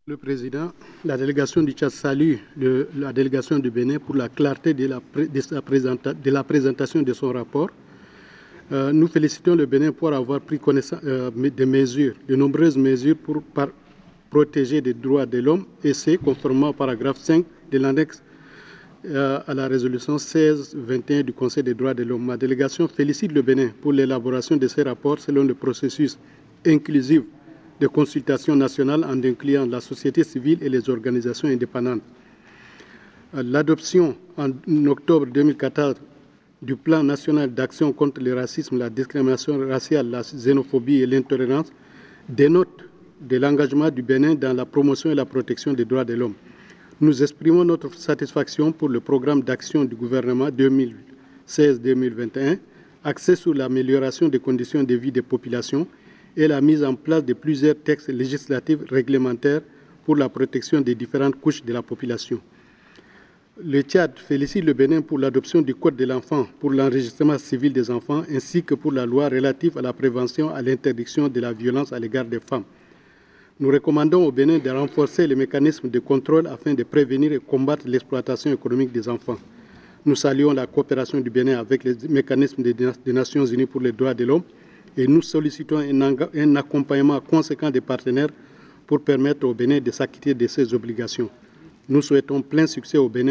Le Président, la délégation du Tchad salue la délégation du Bénin pour la clarté de la présentation de son rapport. Nous félicitons le Bénin pour avoir pris connaissance de nombreuses mesures pour protéger les droits de l'homme, et c'est conformément au paragraphe 5 de l'annexe à la résolution 1621 du Conseil des droits de l'homme. Ma délégation félicite le Bénin pour l'élaboration de ces rapports selon le processus inclusif de consultation nationale en incluant la société civile et les organisations indépendantes. L'adoption en octobre 2014 du plan national d'action contre le racisme, la discrimination raciale, la xénophobie et l'intolérance dénote de l'engagement du Bénin dans la promotion et la protection des droits de l'homme. Nous exprimons notre satisfaction pour le programme d'action du gouvernement 2016-2021, axé sur l'amélioration des conditions de vie des populations et la mise en place de plusieurs textes législatifs réglementaires pour la protection des différentes couches de la population. Le Tchad félicite le Bénin pour l'adoption du Code de l'enfant pour l'enregistrement civil des enfants ainsi que pour la loi relative à la prévention et à l'interdiction de la violence à l'égard des femmes. Nous recommandons au Bénin de renforcer les mécanismes de contrôle afin de prévenir et combattre l'exploitation économique des enfants. Nous saluons la coopération du Bénin avec les mécanismes des Nations Unies pour les droits de l'homme et nous sollicitons un accompagnement conséquent des partenaires pour permettre au Bénin de s'acquitter de ses obligations. Nous souhaitons plein succès au Bénin